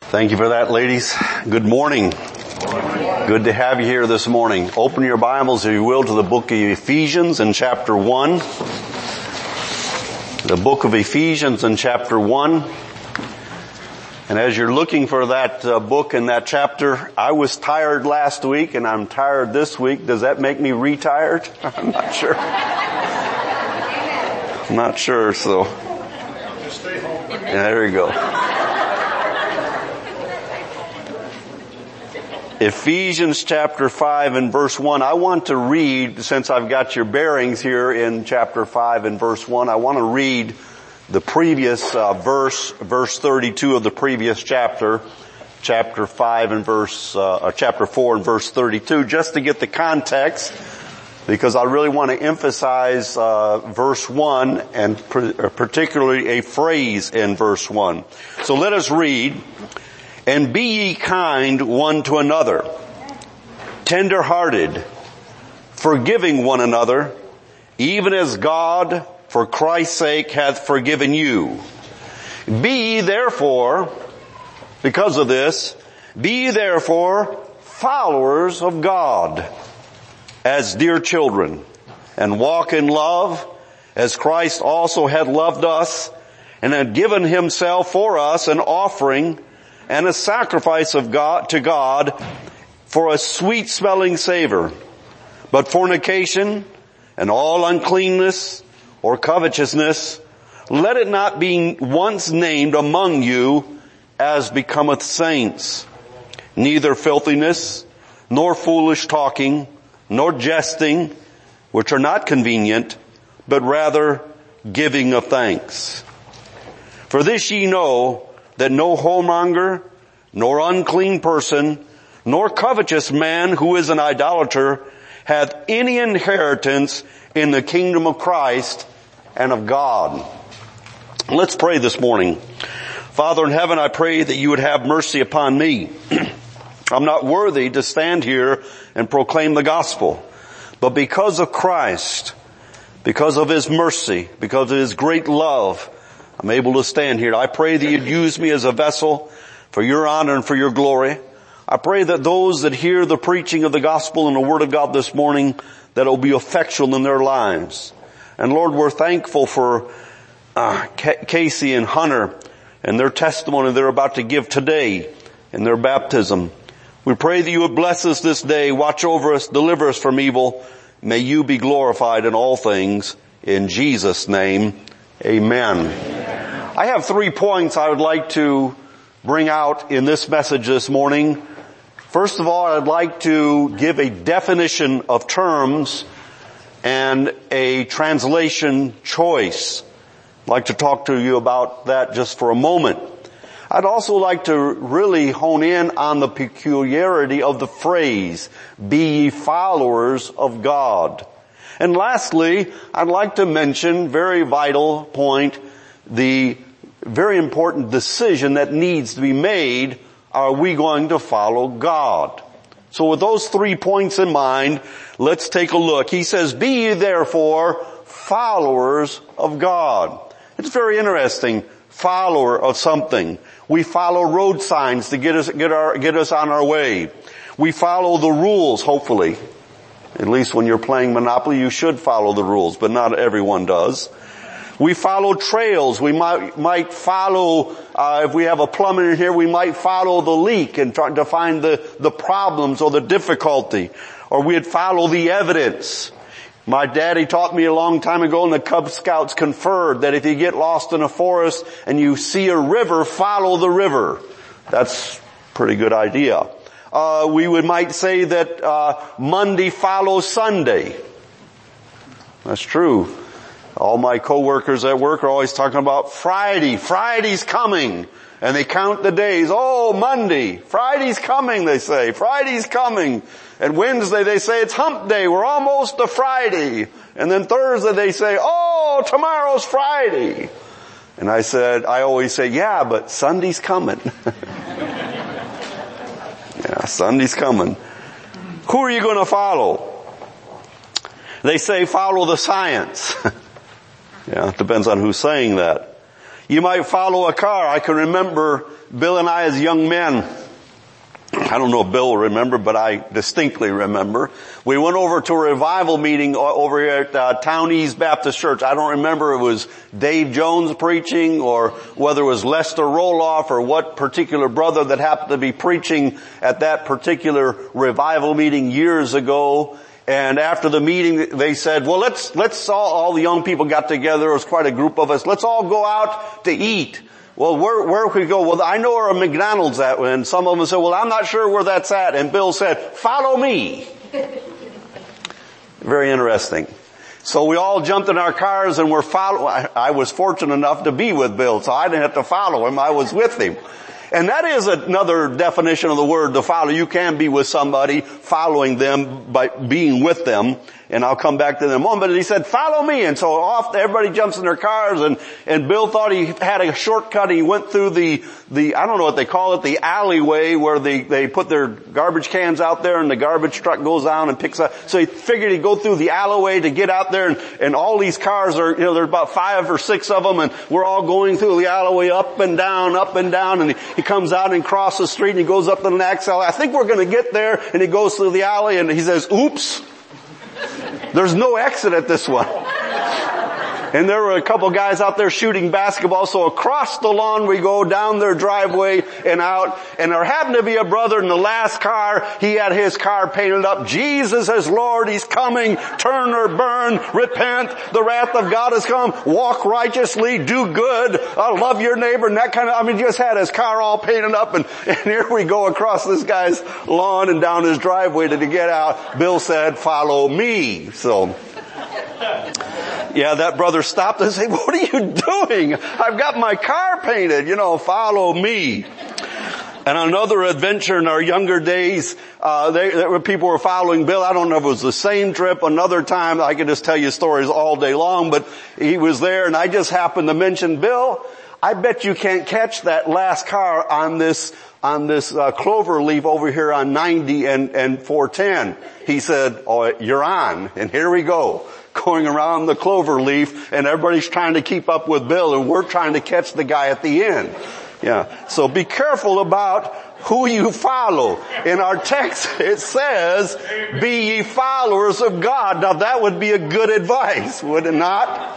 Thank you for that, ladies. Good morning. Good to have you here this morning. Open your Bibles, if you will, to the book of Ephesians in chapter 1. The book of Ephesians in chapter 1. And as you're looking for that book and that chapter, I was tired last week and I'm tired this week. Does that make me retired? I'm not sure. I'm not sure, so. Just stay home. Yeah, there you go. Ephesians chapter 5 and verse 1. I want to read, since I've got your bearings here in chapter 5 and verse 1, I want to read the previous verse 32 of the previous chapter, chapter 5 and chapter 4 and verse 32, just to get the context, because I really want to emphasize verse 1 and particularly a phrase in verse 1. So let us read. And be ye kind one to another, tender-hearted, forgiving one another, even as God, for Christ's sake, hath forgiven you. Be ye therefore, because of this, be ye therefore followers of God, as dear children, and walk in love, as Christ also hath loved us, and had given himself for us an offering and a sacrifice of God to God for a sweet smelling savor. But fornication and all uncleanness or covetousness, let it not be once named among you as becometh saints. Neither filthiness, nor foolish talking, nor jesting, which are not convenient, but rather giving of thanks. For this ye know, that no whoremonger, nor unclean person, nor covetous man who is an idolater hath any inheritance in the kingdom of Christ and of God. Let's pray this morning. Father in heaven, I pray that you would have mercy upon me. I'm not worthy to stand here and proclaim the gospel, but because of Christ, because of his mercy, because of his great love, I'm able to stand here. I pray that you'd use me as a vessel for your honor and for your glory. I pray that those that hear the preaching of the gospel and the word of God this morning, that it will be effectual in their lives. And Lord, we're thankful for Casey and Hunter and their testimony they're about to give today in their baptism. We pray that you would bless us this day, watch over us, deliver us from evil. May you be glorified in all things. In Jesus' name, amen. I have 3 points I would like to bring out in this message this morning. First of all, I'd like to give a definition of terms and a translation choice. I'd like to talk to you about that just for a moment. I'd also like to really hone in on the peculiarity of the phrase, be ye followers of God. And lastly, I'd like to mention, very vital point, the very important decision that needs to be made. Are we going to follow God? So with those 3 points in mind, let's take a look. He says, be ye therefore followers of God. It's very interesting. Follower of something. We follow road signs to get us on our way. We follow the rules, hopefully. At least when you're playing Monopoly, you should follow the rules, but not everyone does. We follow trails. We might follow, if we have a plumber in here, we might follow the leak and try to find the problems or the difficulty. Or we'd follow the evidence. My daddy taught me a long time ago, and the Cub Scouts conferred that if you get lost in a forest and you see a river, follow the river. That's a pretty good idea. We might say that Monday follows Sunday. That's true. All my coworkers at work are always talking about Friday. Friday's coming. And they count the days. Oh, Monday. Friday's coming, they say. Friday's coming. And Wednesday they say it's hump day. We're almost to Friday. And then Thursday they say, oh, tomorrow's Friday. And I always say, yeah, but Sunday's coming. Yeah, Sunday's coming. Who are you going to follow? They say follow the science. Yeah, it depends on who's saying that. You might follow a car. I can remember Bill and I as young men, I don't know if Bill will remember, but I distinctly remember. We went over to a revival meeting over here at Town East Baptist Church. I don't remember if it was Dave Jones preaching or whether it was Lester Roloff or what particular brother that happened to be preaching at that particular revival meeting years ago. And after the meeting, they said, well, let's all the young people got together. It was quite a group of us. Let's all go out to eat. Well, where could we go? Well, I know where a McDonald's at. And some of them said, well, I'm not sure where that's at. And Bill said, follow me. Very interesting. So we all jumped in our cars and were following. I was fortunate enough to be with Bill, so I didn't have to follow him. I was with him. And that is another definition of the word to follow. You can be with somebody, following them by being with them. And I'll come back to that in a moment. But he said, follow me. And so off, everybody jumps in their cars and Bill thought he had a shortcut. He went through the, I don't know what they call it, the alleyway where they put their garbage cans out there and the garbage truck goes down and picks up. So he figured he'd go through the alleyway to get out there and all these cars are, there's about 5 or 6 of them and we're all going through the alleyway up and down. And he comes out and crosses the street and he goes up to the next alley. I think we're going to get there, and he goes through the alley and he says, oops. There's no exit at this one. And there were a couple guys out there shooting basketball, so across the lawn we go, down their driveway and out. And there happened to be a brother in the last car. He had his car painted up, Jesus is Lord, He's coming, turn or burn, repent, the wrath of God has come, walk righteously, do good, love your neighbor, and that kind of, he just had his car all painted up, and here we go across this guy's lawn and down his driveway to get out. Bill said, follow me. So, yeah, that brother stopped and said, what are you doing? I've got my car painted, follow me. And another adventure in our younger days, people were following Bill. I don't know if it was the same trip, another time. I could just tell you stories all day long, but he was there and I just happened to mention, Bill, I bet you can't catch that last car on this clover leaf over here on 90 and 410. He said, oh, you're on. And here we go, going around the clover leaf, and everybody's trying to keep up with Bill, and we're trying to catch the guy at the end. Yeah. So be careful about who you follow. In our text, it says, be ye followers of God. Now that would be a good advice, would it not?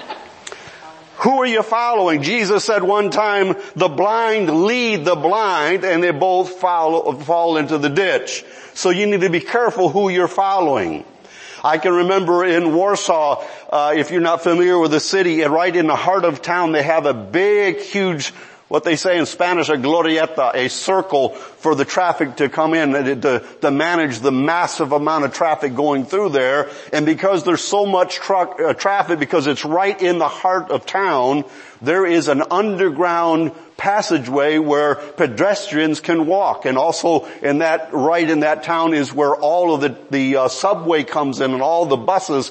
Who are you following? Jesus said one time, the blind lead the blind, and they both fall into the ditch. So you need to be careful who you're following. I can remember in Warsaw, if you're not familiar with the city, right in the heart of town, they have a big, huge, what they say in Spanish, a glorieta, a circle for the traffic to come in, to manage the massive amount of traffic going through there. And because there's so much traffic, because it's right in the heart of town, there is an underground passageway where pedestrians can walk. And also right in that town is where all of the subway comes in and all the buses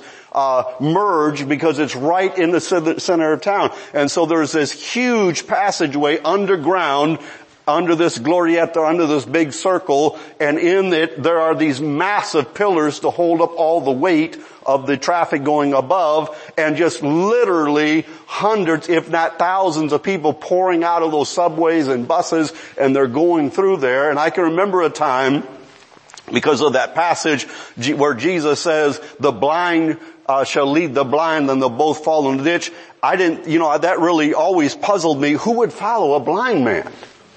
merge, because it's right in the center of town. And so there's this huge passageway underground under this glorieta, under this big circle, and in it there are these massive pillars to hold up all the weight of the traffic going above, and just literally hundreds, if not thousands of people pouring out of those subways and buses, and they're going through there. And I can remember a time, because of that passage where Jesus says, the blind shall lead the blind, and they'll both fall in the ditch. That really always puzzled me. Who would follow a blind man?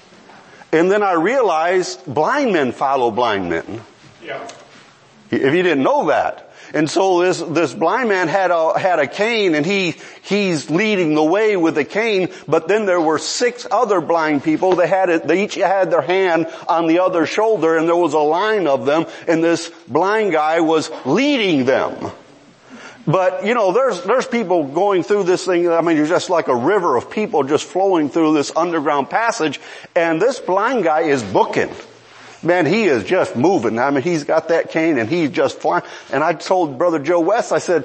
And then I realized blind men follow blind men. Yeah. If you didn't know that. And so this blind man had a cane, and he's leading the way with the cane, but then there were 6 other blind people. They each had their hand on the other shoulder, and there was a line of them, and this blind guy was leading them. But, there's people going through this thing. It's just like a river of people just flowing through this underground passage. And this blind guy is booking. Man, he is just moving. He's got that cane and he's just flying. And I told Brother Joe West, I said,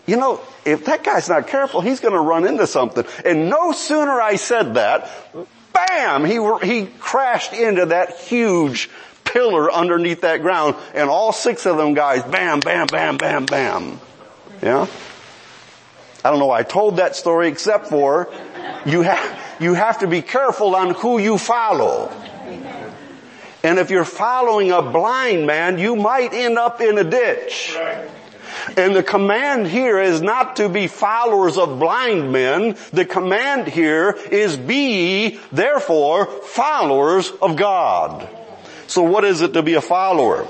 if that guy's not careful, he's going to run into something. And no sooner I said that, bam, he crashed into that huge pillar underneath that ground. And all 6 of them guys, bam, bam, bam, bam, bam. Yeah? I don't know why I told that story, except for you you have to be careful on who you follow. And if you're following a blind man, you might end up in a ditch. And the command here is not to be followers of blind men. The command here is be ye, therefore, followers of God. So what is it to be a follower?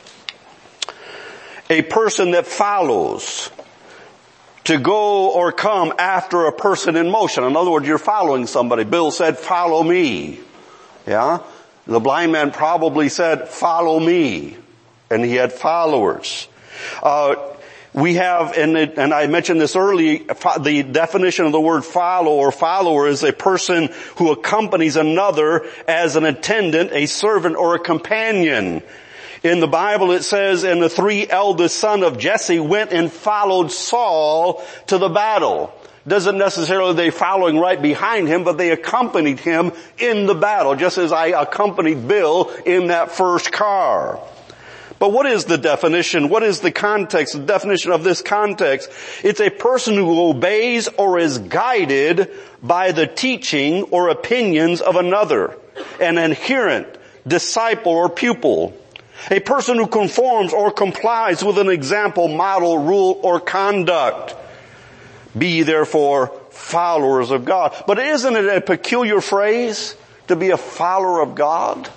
A person that follows. To go or come after a person in motion. In other words, you're following somebody. Bill said, follow me. Yeah? The blind man probably said, follow me. And he had followers. We have, and I mentioned this earlier, the definition of the word follow or follower is a person who accompanies another as an attendant, a servant, or a companion. In the Bible it says, and the 3 eldest sons of Jesse went and followed Saul to the battle. Doesn't necessarily they following right behind him, but they accompanied him in the battle, just as I accompanied Bill in that first car. But what is the definition? What is the context? The definition of this context? It's a person who obeys or is guided by the teaching or opinions of another, an adherent, disciple, or pupil. A person who conforms or complies with an example, model, rule, or conduct. Be therefore followers of God. But isn't it a peculiar phrase to be a follower of God?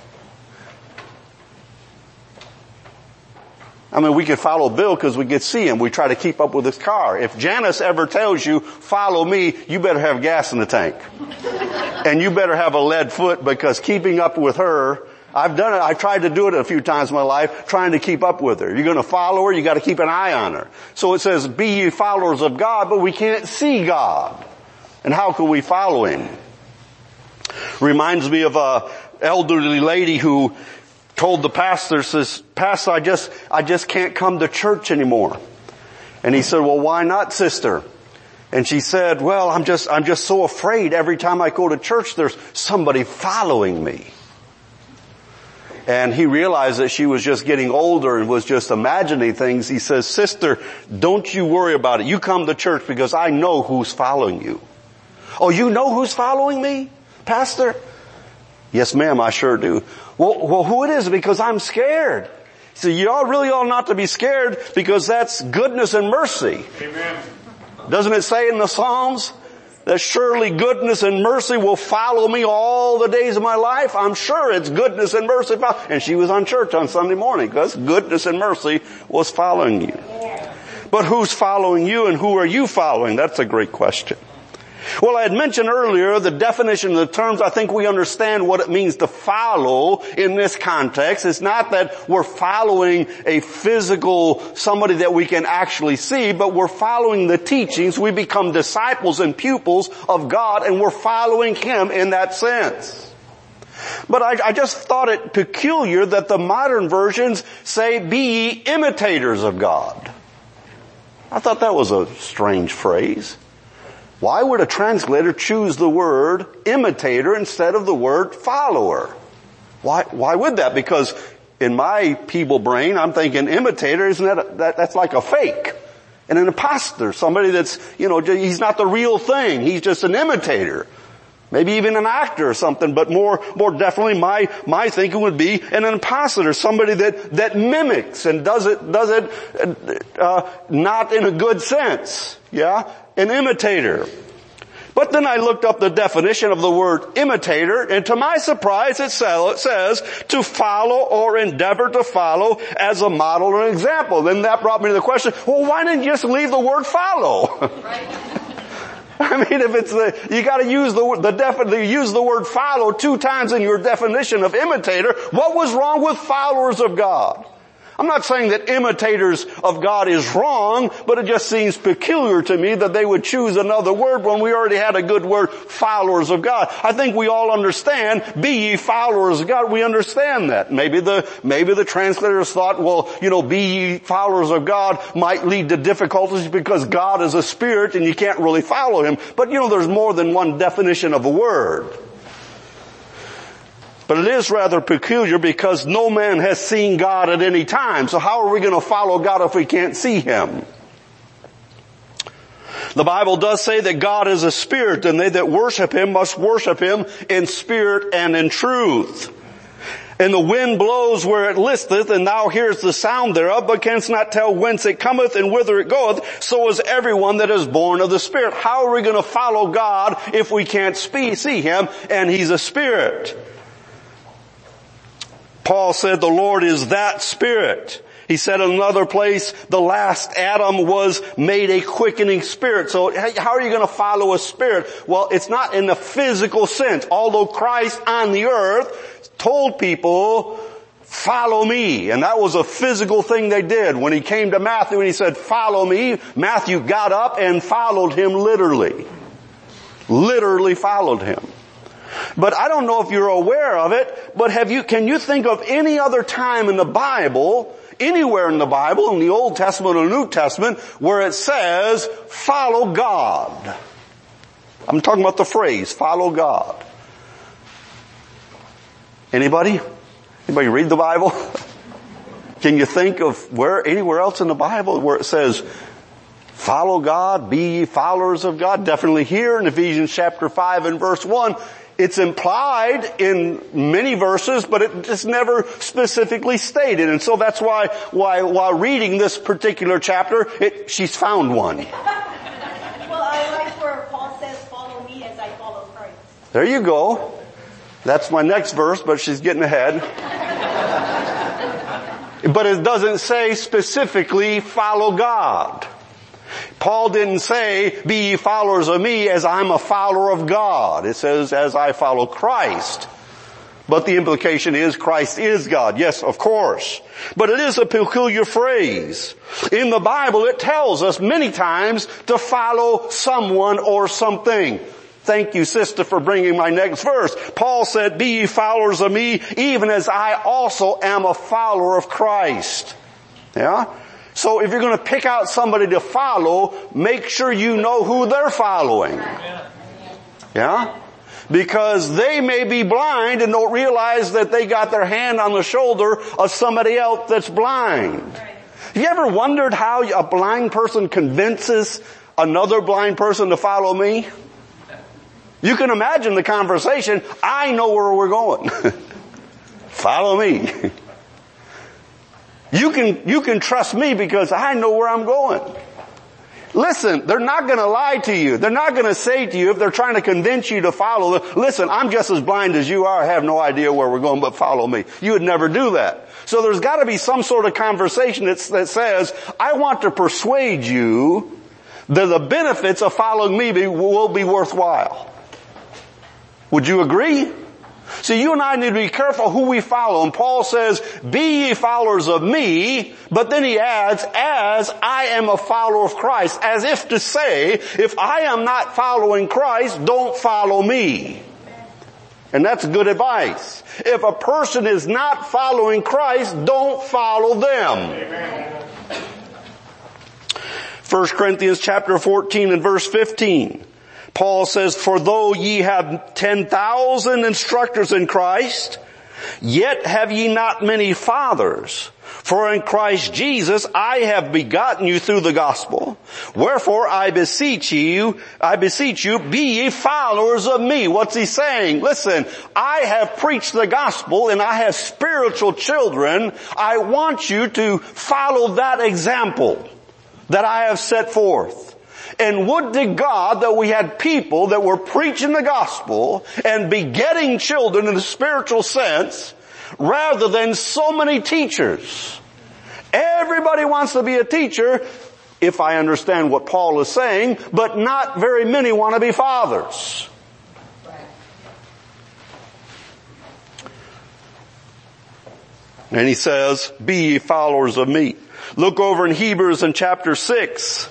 I mean, we could follow Bill because we could see him. We try to keep up with his car. If Janice ever tells you, follow me, you better have gas in the tank. And you better have a lead foot, because keeping up with her, I've done it. I've tried to do it a few times in my life, trying to keep up with her. You're going to follow her, you got to keep an eye on her. So it says, be ye followers of God, but we can't see God. And how can we follow him? Reminds me of a elderly lady who told the pastor, says, Pastor, I just can't come to church anymore. And he said, well, why not, sister? And she said, well, I'm just so afraid every time I go to church there's somebody following me. And he realized that she was just getting older and was just imagining things. He says, sister, don't you worry about it. You come to church because I know who's following you. Oh, you know who's following me, Pastor? Yes, ma'am, I sure do. Well, who it is? Because I'm scared. So you all really ought not to be scared, because that's goodness and mercy. Amen. Doesn't it say in the Psalms that surely goodness and mercy will follow me all the days of my life? I'm sure it's goodness and mercy. And she was on church on Sunday morning because goodness and mercy was following you. But who's following you and who are you following? That's a great question. Well, I had mentioned earlier the definition of the terms. I think we understand what it means to follow in this context. It's not that we're following a physical, somebody that we can actually see, but we're following the teachings. We become disciples and pupils of God, and we're following him in that sense. But I just thought it peculiar that the modern versions say, be ye imitators of God. I thought that was a strange phrase. Why would a translator choose the word imitator instead of the word follower? Why would that? Because in my feeble brain, I'm thinking imitator, isn't that's like a fake. And an imposter, somebody that's, he's not the real thing. He's just an imitator. Maybe even an actor or something, but more definitely my thinking would be an imposter, somebody that mimics and does it not in a good sense. Yeah? An imitator. But then I looked up the definition of the word imitator, and to my surprise it says to follow or endeavor to follow as a model or an example. Then that brought me to the question, well, why didn't you just leave the word follow? Right. I mean, if you gotta use use the word follow 2 times in your definition of imitator, what was wrong with followers of God? I'm not saying that imitators of God is wrong, but it just seems peculiar to me that they would choose another word when we already had a good word, followers of God. I think we all understand, be ye followers of God. We understand that. Maybe the translators thought, well, be ye followers of God might lead to difficulties because God is a spirit and you can't really follow him. But there's more than one definition of a word. But it is rather peculiar because no man has seen God at any time. So how are we going to follow God if we can't see him? The Bible does say that God is a spirit, and they that worship Him must worship Him in spirit and in truth. And the wind blows where it listeth, and thou hearest the sound thereof, but canst not tell whence it cometh and whither it goeth. So is everyone that is born of the Spirit. How are we going to follow God if we can't see Him and He's a spirit? Paul said the Lord is that Spirit. He said in another place, the last Adam was made a quickening spirit. So how are you going to follow a spirit? Well, it's not in the physical sense. Although Christ on the earth told people, follow me. And that was a physical thing they did. When He came to Matthew and He said, follow me, Matthew got up and followed Him literally. Literally followed Him. But I don't know if you're aware of it, but can you think of any other time in the Bible, anywhere in the Bible, in the Old Testament or New Testament, where it says, follow God? I'm talking about the phrase, follow God. Anybody? Anybody read the Bible? Can you think of anywhere else in the Bible where it says, follow God, be ye followers of God? Definitely here in Ephesians chapter 5 and verse 1. It's implied in many verses, but it just never specifically stated. And so that's why while reading this particular chapter, she's found one. Well, I like where Paul says, follow me as I follow Christ. There you go. That's my next verse, but she's getting ahead. But it doesn't say specifically follow God. Paul didn't say, be ye followers of me as I'm a follower of God. It says, as I follow Christ. But the implication is Christ is God. Yes, of course. But it is a peculiar phrase. In the Bible, it tells us many times to follow someone or something. Thank you, sister, for bringing my next verse. Paul said, be ye followers of me, even as I also am a follower of Christ. Yeah? So if you're going to pick out somebody to follow, make sure you know who they're following. Yeah? Because they may be blind and don't realize that they got their hand on the shoulder of somebody else that's blind. Have you ever wondered how a blind person convinces another blind person to follow me? You can imagine the conversation. I know where we're going. Follow me. You can trust me because I know where I'm going. Listen, they're not going to lie to you. They're not going to say to you if they're trying to convince you to follow them, listen, I'm just as blind as you are. I have no idea where we're going, but follow me. You would never do that. So there's got to be some sort of conversation that says, I want to persuade you that the benefits of following me will be worthwhile. Would you agree? So you and I need to be careful who we follow. And Paul says, be ye followers of me, but then he adds, as I am a follower of Christ, as if to say, if I am not following Christ, don't follow me. And that's good advice. If a person is not following Christ, don't follow them. Amen. 1 Corinthians chapter 14 and verse 15. Paul says, for though ye have 10,000 instructors in Christ, yet have ye not many fathers. For in Christ Jesus I have begotten you through the gospel. Wherefore I beseech you, be ye followers of me. What's he saying? Listen, I have preached the gospel and I have spiritual children. I want you to follow that example that I have set forth. And would to God that we had people that were preaching the gospel and begetting children in the spiritual sense rather than so many teachers. Everybody wants to be a teacher, if I understand what Paul is saying, but not very many want to be fathers. And he says, be ye followers of me. Look over in Hebrews in chapter 6.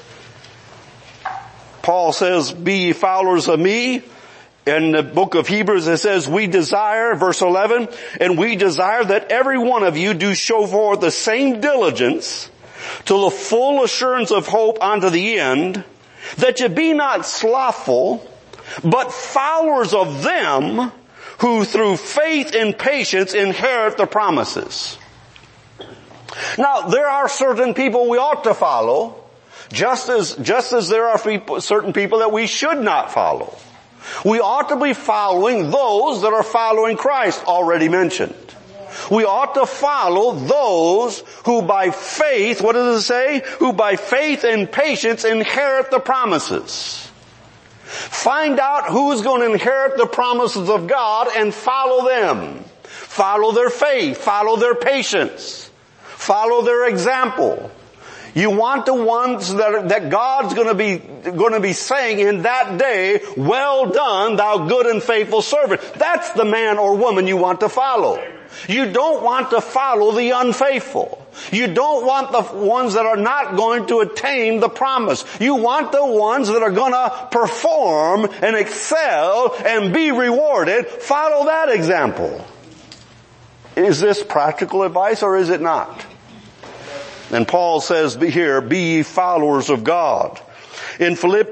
Paul says, be ye followers of me. In the book of Hebrews it says, we desire, verse 11, and we desire that every one of you do show forth the same diligence to the full assurance of hope unto the end, that ye be not slothful, but followers of them who through faith and patience inherit the promises. Now, there are certain people we ought to follow. Just as there are certain people that we should not follow. We ought to be following those that are following Christ, already mentioned. We ought to follow those who by faith, what does it say? Who by faith and patience inherit the promises. Find out who's going to inherit the promises of God and follow them. Follow their faith. Follow their patience. Follow their example. You want the ones that God's going to be saying in that day, well done, thou good and faithful servant. That's the man or woman you want to follow. You don't want to follow the unfaithful. You don't want the ones that are not going to attain the promise. You want the ones that are going to perform and excel and be rewarded. Follow that example. Is this practical advice or is it not? And Paul says here, be ye followers of God. In 1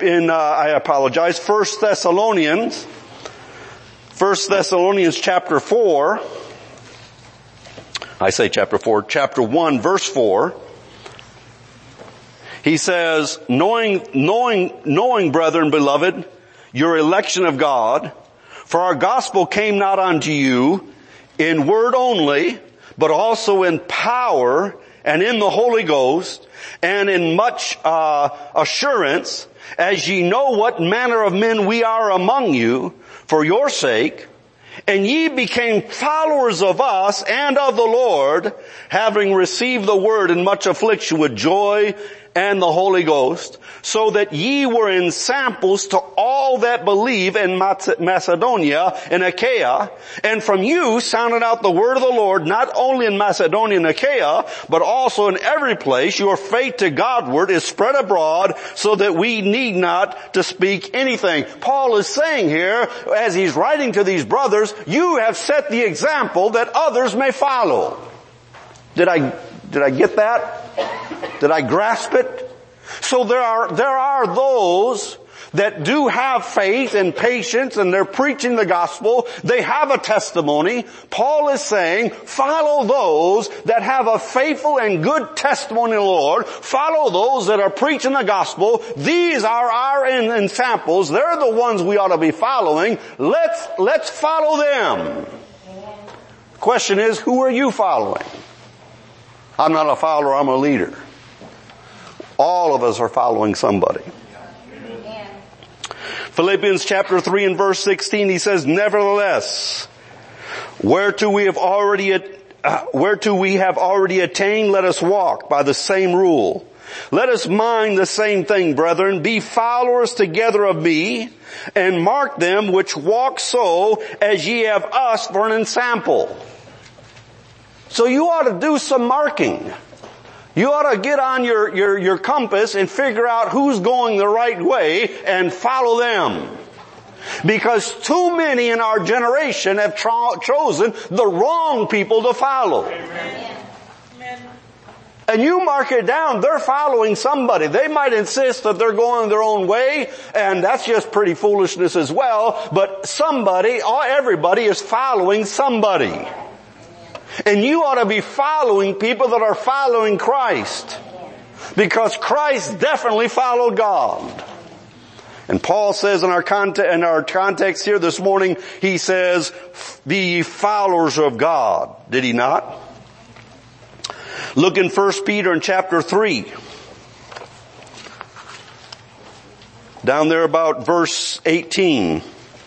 Thessalonians chapter 4, I say chapter 4, chapter 1 verse 4, he says, knowing brethren beloved, your election of God, for our gospel came not unto you in word only, but also in power and in the Holy Ghost, and in much assurance, as ye know what manner of men we are among you, for your sake, and ye became followers of us and of the Lord, having received the word in much affliction with joy and the Holy Ghost, so that ye were in samples to all that believe in Macedonia and Achaia, and from you sounded out the word of the Lord, not only in Macedonia and Achaia, but also in every place. Your faith to Godward is spread abroad, so that we need not to speak anything. Paul is saying here, as he's writing to these brothers, you have set the example that others may follow. Did I get that? Did I grasp it? So there are those that do have faith and patience and they're preaching the gospel. They have a testimony. Paul is saying, follow those that have a faithful and good testimony of the Lord. Follow those that are preaching the gospel. These are our examples. They're the ones we ought to be following. Let's follow them. Question is, who are you following? I'm not a follower, I'm a leader. All of us are following somebody. Amen. Philippians chapter 3 and verse 16, he says, nevertheless, whereto we have already attained, let us walk by the same rule. Let us mind the same thing, brethren. Be followers together of me, and mark them which walk so, as ye have us for an ensample. So you ought to do some marking. You ought to get on your compass and figure out who's going the right way and follow them. Because too many in our generation have chosen the wrong people to follow. Amen. And you mark it down, they're following somebody. They might insist that they're going their own way, and that's just pretty foolishness as well, but everybody is following somebody. And you ought to be following people that are following Christ. Because Christ definitely followed God. And Paul says in our context here this morning, he says, be ye followers of God. Did he not? Look in 1 Peter in chapter 3. Down there about verse 18.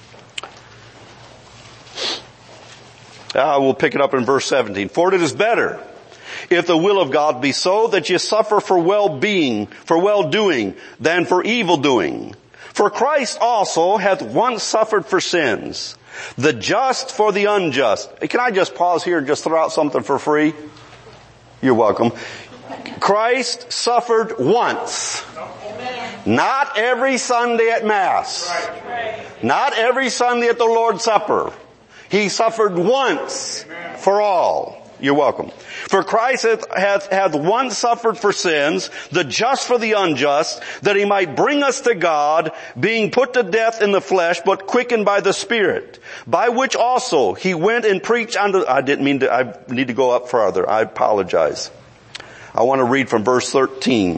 We'll pick it up in verse 17. For it is better, if the will of God be so, that ye suffer for well-doing, than for evil-doing. For Christ also hath once suffered for sins, the just for the unjust. Can I just pause here and just throw out something for free? You're welcome. Christ suffered once. Not every Sunday at Mass. Not every Sunday at the Lord's Supper. He suffered once for all. You're welcome. For Christ hath once suffered for sins, the just for the unjust, that he might bring us to God, being put to death in the flesh, but quickened by the Spirit, by which also he went and preached unto... I need to go up further. I apologize. I want to read from verse 13.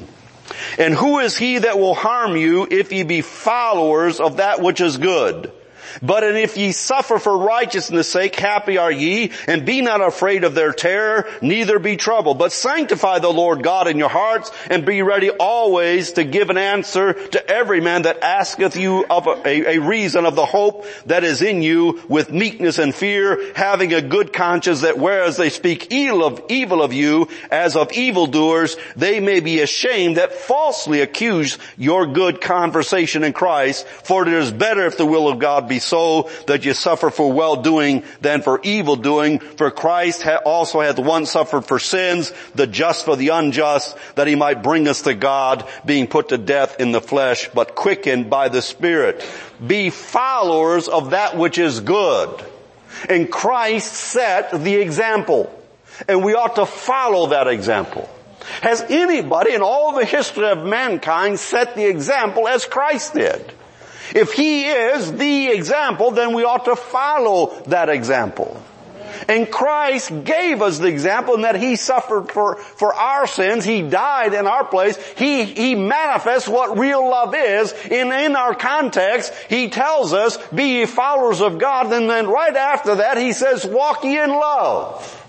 And who is he that will harm you if ye be followers of that which is good? But and if ye suffer for righteousness' sake, happy are ye, and be not afraid of their terror, neither be troubled. But sanctify the Lord God in your hearts, and be ready always to give an answer to every man that asketh you of a reason of the hope that is in you, with meekness and fear, having a good conscience, that whereas they speak evil of you as of evildoers, they may be ashamed that falsely accuse your good conversation in Christ. For it is better, if the will of God be so, that you suffer for well-doing than for evil-doing. For Christ also hath once suffered for sins, the just for the unjust, that he might bring us to God, being put to death in the flesh, but quickened by the Spirit. Be followers of that which is good. And Christ set the example, and we ought to follow that example. Has anybody in all the history of mankind set the example as Christ did? If he is the example, then we ought to follow that example. And Christ gave us the example in that he suffered for our sins. He died in our place. He manifests what real love is. In our context, he tells us, be ye followers of God. And then right after that, he says, walk ye in love.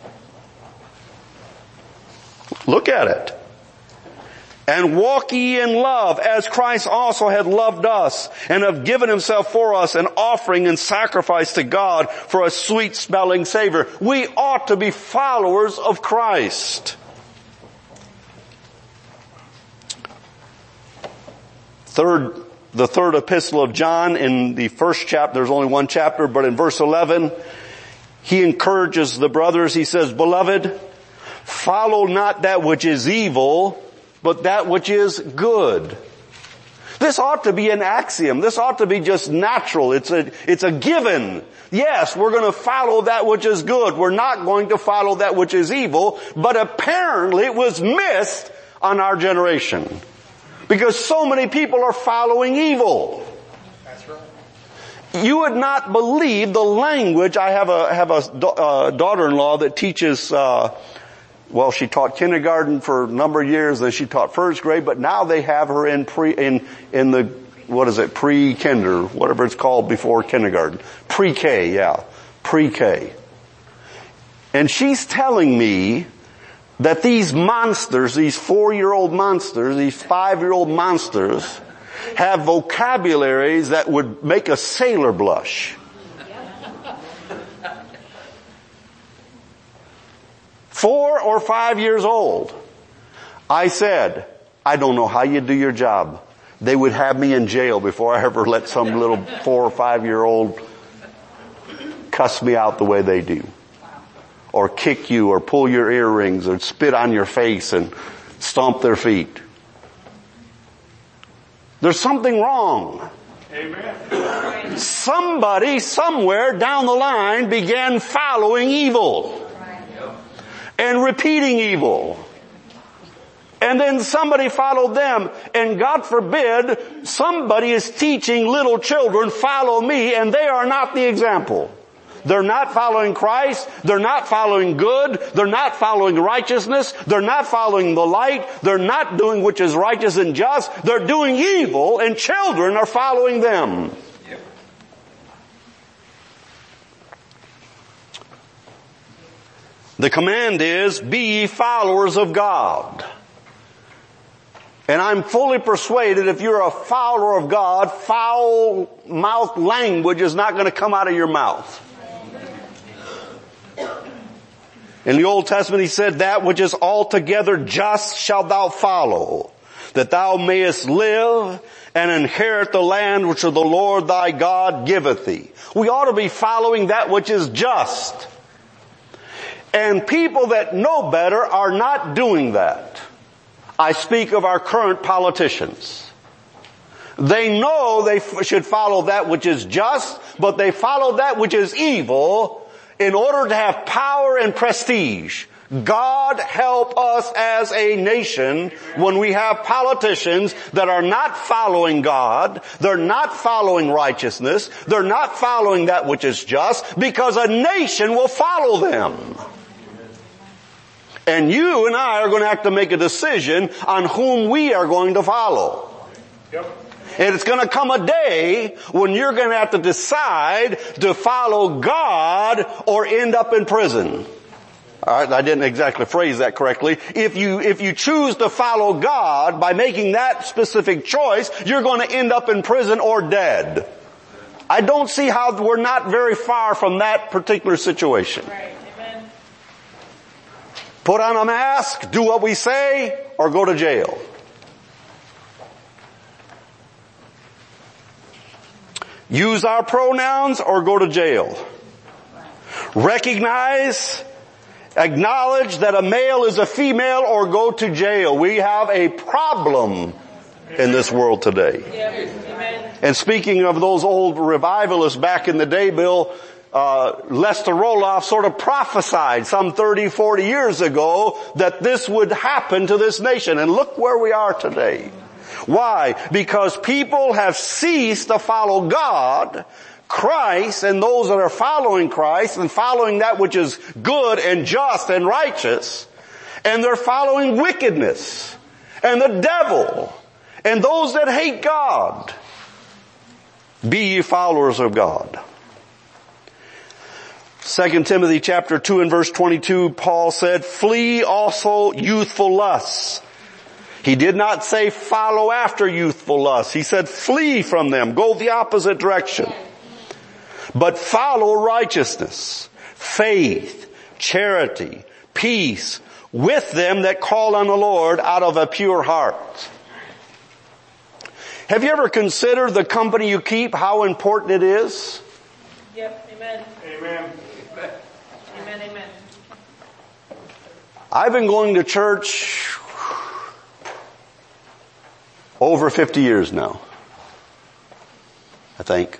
Look at it. And walk ye in love, as Christ also had loved us, and have given himself for us, an offering and sacrifice to God for a sweet-smelling savor. We ought to be followers of Christ. The third epistle of John, in the first chapter, there's only one chapter, but in verse 11, he encourages the brothers. He says, Beloved, follow not that which is evil, but that which is good. This ought to be an axiom. This ought to be just natural. It's a given. Yes, we're going to follow that which is good. We're not going to follow that which is evil, but apparently it was missed on our generation. Because so many people are following evil. That's right. You would not believe the language. I have a daughter-in-law that teaches, she taught kindergarten for a number of years, then she taught first grade, but now they have her in pre-kinder, whatever it's called before kindergarten. Pre-K, yeah. Pre-K. And she's telling me that these monsters, these 4-year-old monsters, these 5-year-old monsters, have vocabularies that would make a sailor blush. 4 or 5 years old. I said, I don't know how you do your job. They would have me in jail before I ever let some little 4 or 5-year-old cuss me out the way they do. Or kick you, or pull your earrings, or spit on your face and stomp their feet. There's something wrong. Amen. Somebody somewhere down the line began following evil. And repeating evil. And then somebody followed them. And God forbid, somebody is teaching little children, follow me, and they are not the example. They're not following Christ. They're not following good. They're not following righteousness. They're not following the light. They're not doing which is righteous and just. They're doing evil, and children are following them. The command is, be ye followers of God. And I'm fully persuaded if you're a follower of God, foul-mouthed language is not going to come out of your mouth. In the Old Testament he said, that which is altogether just shalt thou follow, that thou mayest live and inherit the land which the Lord thy God giveth thee. We ought to be following that which is just. And people that know better are not doing that. I speak of our current politicians. They know they should follow that which is just, but they follow that which is evil in order to have power and prestige. God help us as a nation when we have politicians that are not following God, they're not following righteousness, they're not following that which is just, because a nation will follow them. And you and I are going to have to make a decision on whom we are going to follow. Yep. And it's going to come a day when you're going to have to decide to follow God or end up in prison. All right, I didn't exactly phrase that correctly. If you choose to follow God by making that specific choice, you're going to end up in prison or dead. I don't see how we're not very far from that particular situation. Right. Amen. Put on a mask, do what we say, or go to jail. Use our pronouns or go to jail. Acknowledge that a male is a female or go to jail. We have a problem in this world today. Amen. And speaking of those old revivalists back in the day, Bill, Lester Roloff sort of prophesied some 30, 40 years ago that this would happen to this nation. And look where we are today. Why? Because people have ceased to follow God, Christ, and those that are following Christ and following that which is good and just and righteous, and they're following wickedness and the devil and those that hate God. Be ye followers of God. 2 Timothy chapter 2 and verse 22, Paul said, flee also youthful lusts. He did not say follow after youthful lusts. He said flee from them. Go the opposite direction. But follow righteousness, faith, charity, peace with them that call on the Lord out of a pure heart. Have you ever considered the company you keep, how important it is? Yep. Amen. Amen. Amen. Amen. I've been going to church over 50 years now. I think.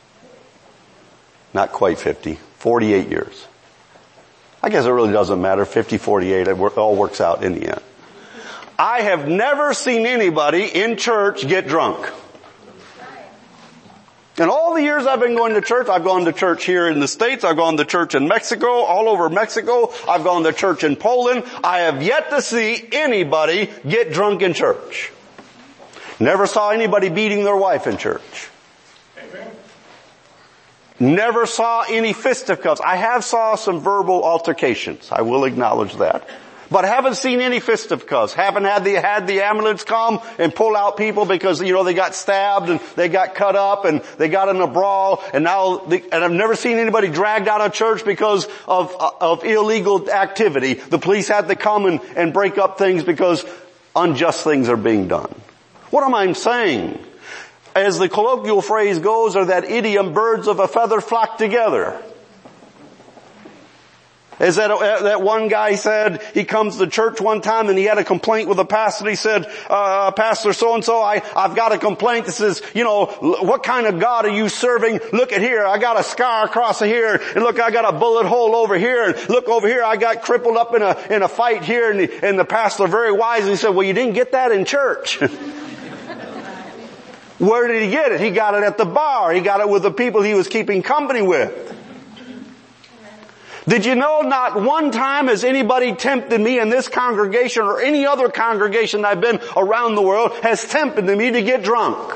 Not quite 50. 48 years. I guess it really doesn't matter. 50, 48, it all works out in the end. I have never seen anybody in church get drunk. In all the years I've been going to church, I've gone to church here in the States, I've gone to church in Mexico, all over Mexico, I've gone to church in Poland. I have yet to see anybody get drunk in church. Never saw anybody beating their wife in church. Amen. Never saw any fisticuffs. I have saw some verbal altercations. I will acknowledge that. But haven't seen any fisticuffs. Haven't had the ambulance come and pull out people because, they got stabbed and they got cut up and they got in a brawl and and I've never seen anybody dragged out of church because of illegal activity. The police had to come and break up things because unjust things are being done. What am I saying? As the colloquial phrase goes, or that idiom, birds of a feather flock together. As that one guy said, he comes to church one time and he had a complaint with a pastor. He said, Pastor so-and-so, I've got a complaint that says, what kind of God are you serving? Look at here, I got a scar across here, and look, I got a bullet hole over here, and look over here, I got crippled up in a fight here, and the pastor very wisely said, well, you didn't get that in church. Where did he get it? He got it at the bar. He got it with the people he was keeping company with. Did you know not one time has anybody tempted me in this congregation or any other congregation I've been around the world has tempted me to get drunk?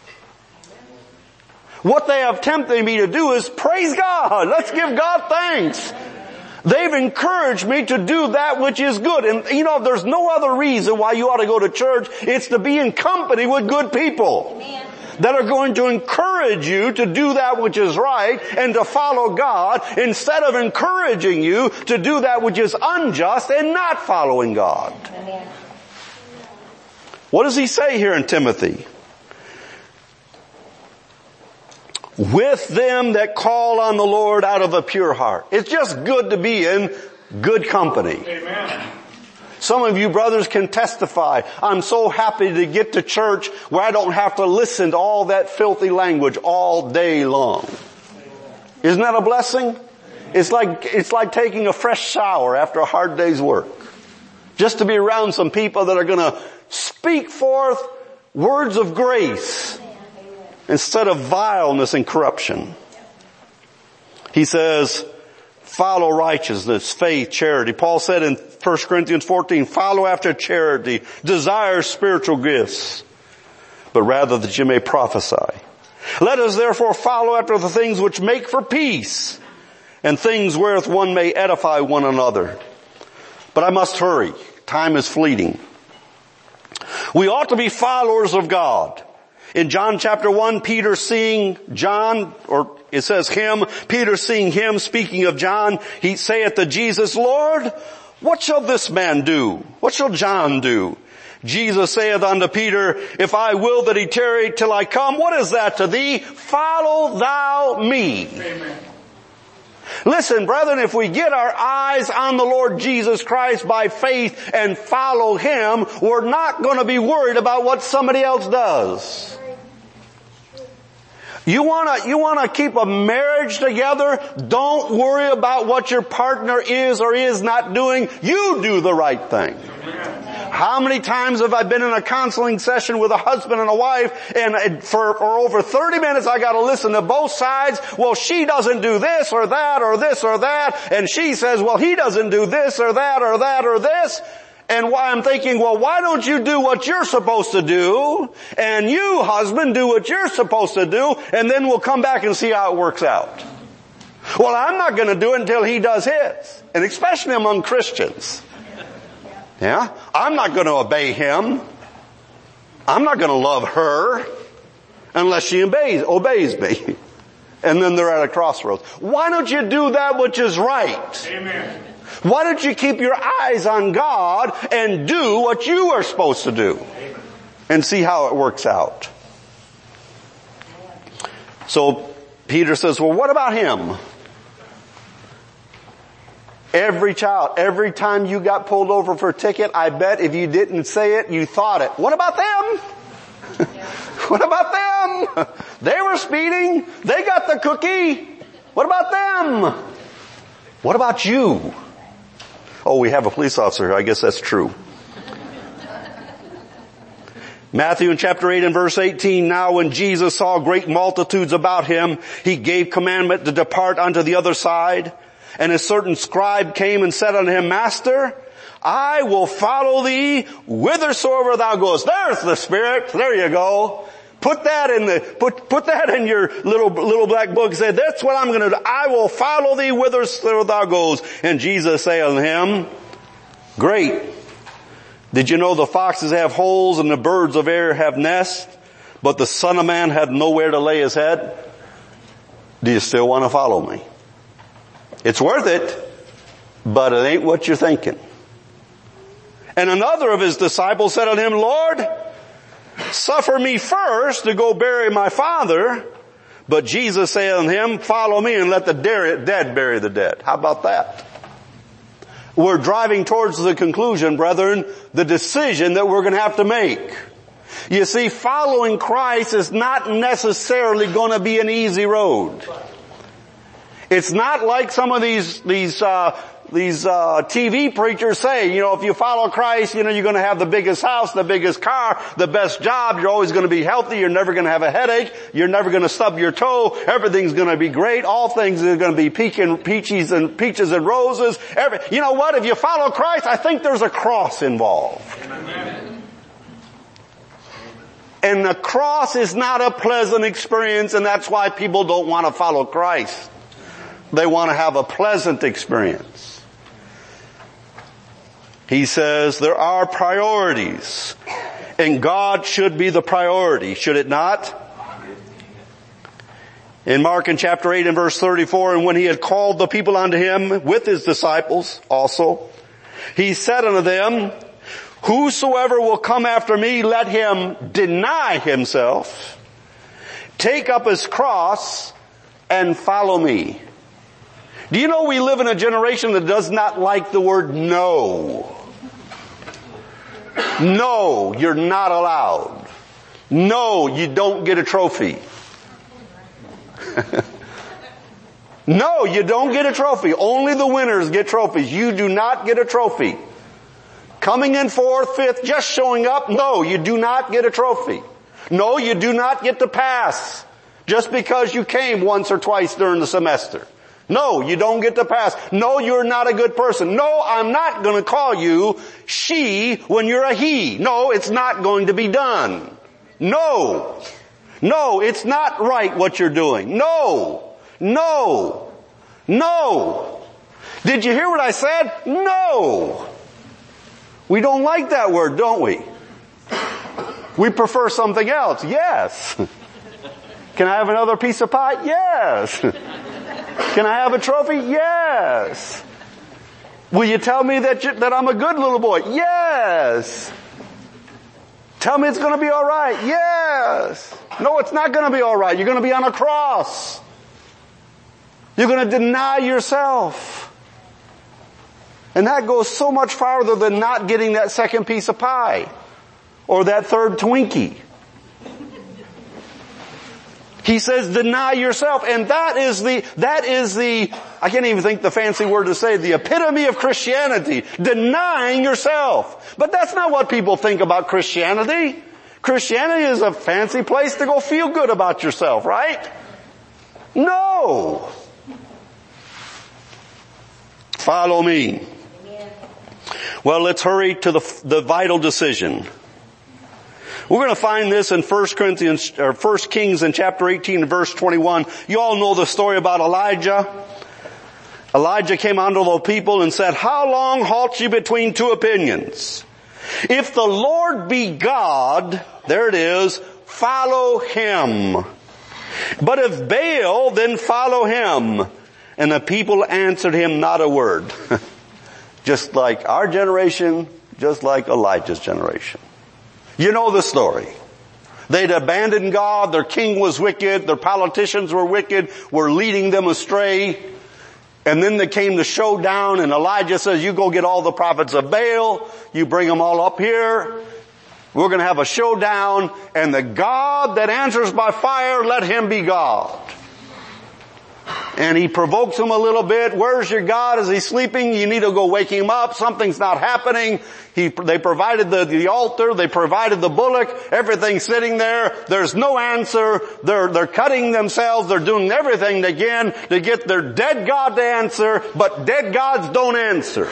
What they have tempted me to do is praise God. Let's give God thanks. They've encouraged me to do that which is good. And there's no other reason why you ought to go to church. It's to be in company with good people. Amen. That are going to encourage you to do that which is right and to follow God instead of encouraging you to do that which is unjust and not following God. Amen. What does he say here in Timothy? With them that call on the Lord out of a pure heart. It's just good to be in good company. Amen. Some of you brothers can testify. I'm so happy to get to church where I don't have to listen to all that filthy language all day long. Isn't that a blessing? It's like taking a fresh shower after a hard day's work. Just to be around some people that are going to speak forth words of grace instead of vileness and corruption. He says, follow righteousness, faith, charity. Paul said in 1 Corinthians 14, follow after charity, desire spiritual gifts, but rather that you may prophesy. Let us therefore follow after the things which make for peace, and things wherewith one may edify one another. But I must hurry. Time is fleeting. We ought to be followers of God. In John chapter 1, Peter seeing John, or it says him, Peter seeing him, speaking of John, he saith to Jesus, Lord, what shall this man do? What shall John do? Jesus saith unto Peter, if I will that he tarry till I come, what is that to thee? Follow thou me. Amen. Listen, brethren, if we get our eyes on the Lord Jesus Christ by faith and follow Him, we're not going to be worried about what somebody else does. You want to keep a marriage together? Don't worry about what your partner is or is not doing. You do the right thing. How many times have I been in a counseling session with a husband and a wife, and for over 30 minutes I got to listen to both sides? Well, she doesn't do this or that or this or that, and she says, well, he doesn't do this or that or that or this. And why I'm thinking, well, why don't you do what you're supposed to do, and you, husband, do what you're supposed to do, and then we'll come back and see how it works out. Well, I'm not going to do it until he does his, and especially among Christians. Yeah? I'm not going to obey him. I'm not going to love her unless she obeys me. And then they're at a crossroads. Why don't you do that which is right? Amen. Why don't you keep your eyes on God and do what you are supposed to do? And see how it works out. So Peter says, well, what about him? Every time you got pulled over for a ticket, I bet if you didn't say it, you thought it. What about them? What about them? They were speeding. They got the cookie. What about them? What about you? Oh, we have a police officer here. I guess that's true. Matthew in chapter 8 and verse 18, now when Jesus saw great multitudes about him, he gave commandment to depart unto the other side. And a certain scribe came and said unto him, Master, I will follow thee whithersoever thou goest. There's the Spirit. There you go. Put that in your little black book and say, that's what I'm going to do. I will follow thee whithersoever thou goest. And Jesus said unto him, great. Did you know the foxes have holes and the birds of air have nests, but the Son of Man had nowhere to lay his head? Do you still want to follow me? It's worth it, but it ain't what you're thinking. And another of his disciples said unto him, Lord, suffer me first to go bury my father. But Jesus said unto him, follow me and let the dead bury the dead. How about that? We're driving towards the conclusion, brethren, the decision that we're going to have to make. You see, following Christ is not necessarily going to be an easy road. It's not like some of these TV preachers say, if you follow Christ, you're going to have the biggest house, the biggest car, the best job, you're always going to be healthy, you're never going to have a headache, you're never going to stub your toe, everything's going to be great, all things are going to be peaches and roses. You know what? If you follow Christ, I think there's a cross involved. Amen. And the cross is not a pleasant experience, and that's why people don't want to follow Christ. They want to have a pleasant experience. He says there are priorities, and God should be the priority, should it not? In Mark in chapter 8 and verse 34, and when he had called the people unto him with his disciples also, he said unto them, whosoever will come after me, let him deny himself, take up his cross, and follow me. Do you know we live in a generation that does not like the word no? No, you're not allowed. No, you don't get a trophy. No, you don't get a trophy. Only the winners get trophies. You do not get a trophy. Coming in fourth, fifth, just showing up, no, you do not get a trophy. No, you do not get to pass just because you came once or twice during the semester. No, you don't get to pass. No, you're not a good person. No, I'm not going to call you she when you're a he. No, it's not going to be done. No. No, it's not right what you're doing. No. No. No. Did you hear what I said? No. We don't like that word, don't we? We prefer something else. Yes. Can I have another piece of pie? Yes. Can I have a trophy? Yes. Will you tell me that I'm a good little boy? Yes. Tell me it's going to be all right. Yes. No, it's not going to be all right. You're going to be on a cross. You're going to deny yourself. And that goes so much farther than not getting that second piece of pie or that third Twinkie. He says deny yourself, and that is the, I can't even think the fancy word to say, the epitome of Christianity, denying yourself. But that's not what people think about Christianity. Christianity is a fancy place to go feel good about yourself, right? No. Follow me. Well, let's hurry to the vital decision. We're going to find this in 1 Kings in chapter 18 and verse 21. You all know the story about Elijah. Elijah came unto the people and said, how long halt ye between two opinions? If the Lord be God, there it is, follow him. But if Baal, then follow him. And the people answered him not a word. Just like our generation, just like Elijah's generation. You know the story. They'd abandoned God, their king was wicked, their politicians were wicked, were leading them astray. And then there came the showdown, and Elijah says, you go get all the prophets of Baal, you bring them all up here, we're going to have a showdown, and the God that answers by fire, let him be God. And he provokes him a little bit. Where's your God? Is he sleeping? You need to go wake him up. Something's not happening. They provided the altar. They provided the bullock. Everything's sitting there. There's no answer. They're cutting themselves. They're doing everything again to get their dead God to answer. But dead gods don't answer.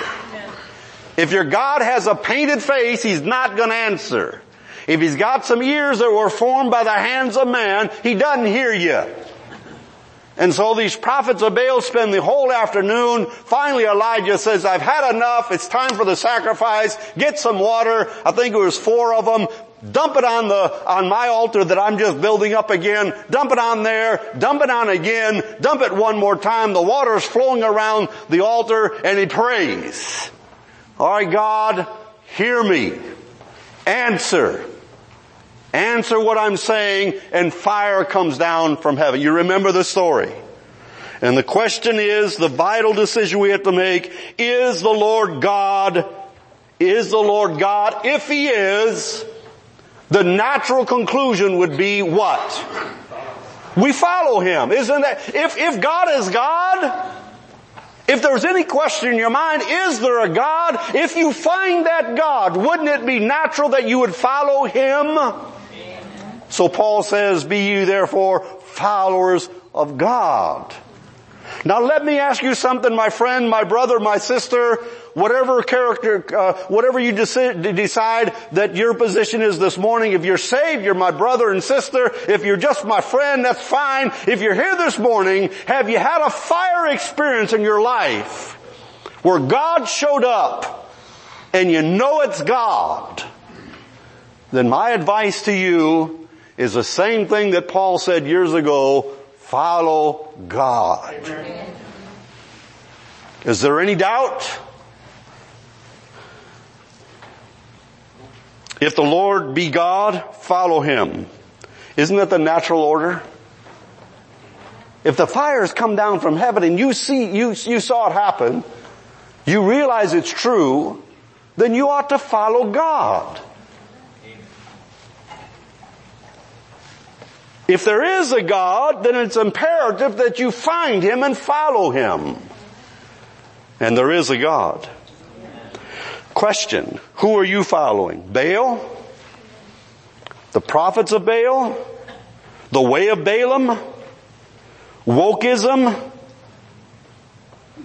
If your God has a painted face, he's not going to answer. If he's got some ears that were formed by the hands of man, he doesn't hear you. And so these prophets of Baal spend the whole afternoon. Finally Elijah says, I've had enough. It's time for the sacrifice. Get some water. I think it was 4 of them. Dump it on my altar that I'm just building up again. Dump it on there. Dump it on again. Dump it one more time. The water's flowing around the altar, and he prays. All right, God, hear me. Answer. Answer what I'm saying, and fire comes down from heaven. You remember the story. And the question is, the vital decision we have to make, is the Lord God? Is the Lord God? If he is, the natural conclusion would be what? We follow him. Isn't that? If God is God, if there's any question in your mind, is there a God? If you find that God, wouldn't it be natural that you would follow him? So Paul says, be you therefore followers of God. Now let me ask you something, my friend, my brother, my sister, whatever you decide that your position is this morning. If you're saved, you're my brother and sister. If you're just my friend, that's fine. If you're here this morning, have you had a fire experience in your life where God showed up and you know it's God? Then my advice to you is the same thing that Paul said years ago, follow God. Amen. Is there any doubt? If the Lord be God, follow him. Isn't that the natural order? If the fire has come down from heaven and you saw it happen, you realize it's true, then you ought to follow God. If there is a God, then it's imperative that you find him and follow him. And there is a God. Question, who are you following? Baal? The prophets of Baal? The way of Balaam? Wokeism?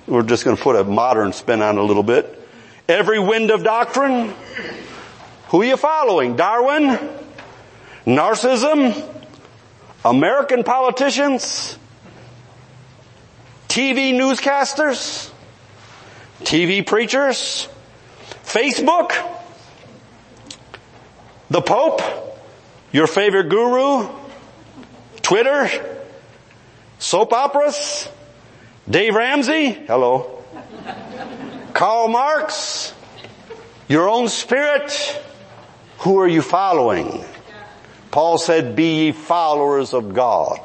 We're just going to put a modern spin on it a little bit. Every wind of doctrine. Who are you following? Darwin? Narcissism? American politicians? TV newscasters? TV preachers? Facebook? The Pope? Your favorite guru? Twitter? Soap operas? Dave Ramsey? Hello. Karl Marx? Your own spirit? Who are you following? Paul said, be ye followers of God.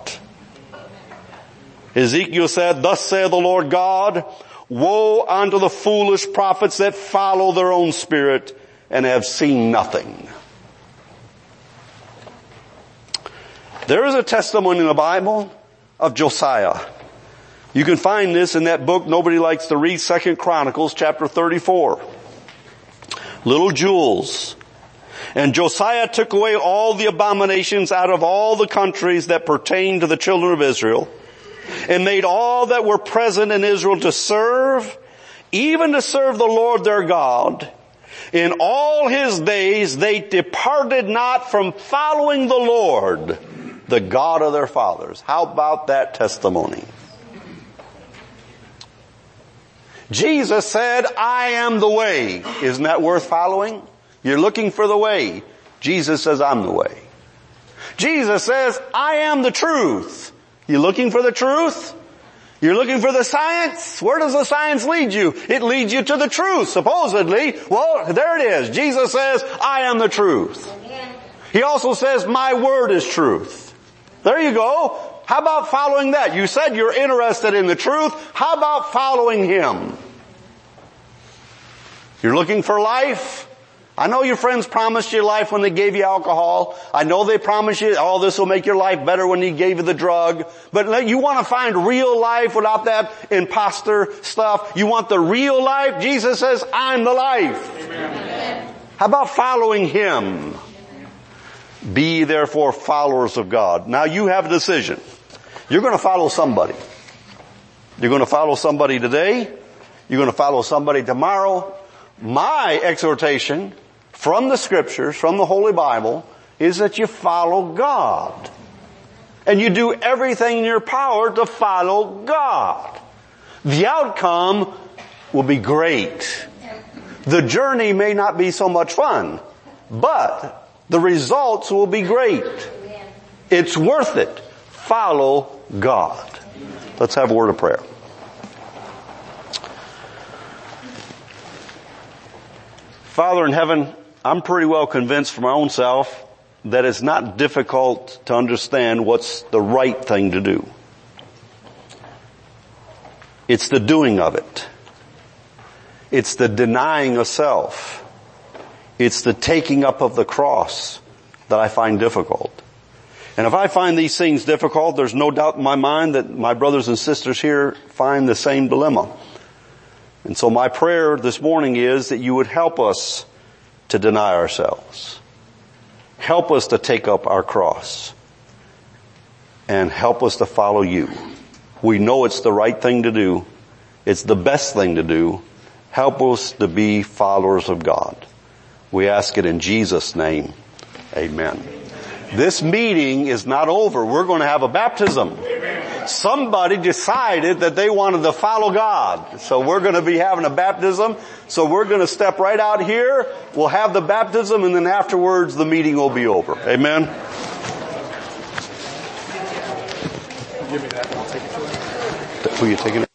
Ezekiel said, thus saith the Lord God, woe unto the foolish prophets that follow their own spirit and have seen nothing. There is a testimony in the Bible of Josiah. You can find this in that book nobody likes to read, 2 Chronicles chapter 34. Little jewels. And Josiah took away all the abominations out of all the countries that pertain to the children of Israel, and made all that were present in Israel to serve, even to serve the Lord their God. In all his days they departed not from following the Lord, the God of their fathers. How about that testimony? Jesus said, I am the way. Isn't that worth following? You're looking for the way. Jesus says, I'm the way. Jesus says, I am the truth. You looking for the truth? You're looking for the science? Where does the science lead you? It leads you to the truth, supposedly. Well, there it is. Jesus says, I am the truth. He also says, my word is truth. There you go. How about following that? You said you're interested in the truth. How about following Him? You're looking for life? I know your friends promised you life when they gave you alcohol. I know they promised you, oh, this will make your life better when He gave you the drug. But you want to find real life without that imposter stuff. You want the real life? Jesus says, I'm the life. Amen. How about following Him? Be ye therefore followers of God. Now you have a decision. You're going to follow somebody. You're going to follow somebody today. You're going to follow somebody tomorrow. My exhortation from the Scriptures, from the Holy Bible, is that you follow God. And you do everything in your power to follow God. The outcome will be great. The journey may not be so much fun, but the results will be great. It's worth it. Follow God. Let's have a word of prayer. Father in heaven, I'm pretty well convinced for my own self that it's not difficult to understand what's the right thing to do. It's the doing of it. It's the denying of self. It's the taking up of the cross that I find difficult. And if I find these things difficult, there's no doubt in my mind that my brothers and sisters here find the same dilemma. And so my prayer this morning is that you would help us to deny ourselves. Help us to take up our cross. And help us to follow you. We know it's the right thing to do. It's the best thing to do. Help us to be followers of God. We ask it in Jesus' name. Amen. This meeting is not over. We're going to have a baptism. Somebody decided that they wanted to follow God. So we're going to be having a baptism. So we're going to step right out here. We'll have the baptism, and then afterwards the meeting will be over. Amen. Give me that and I'll take it to him. Who are you taking it?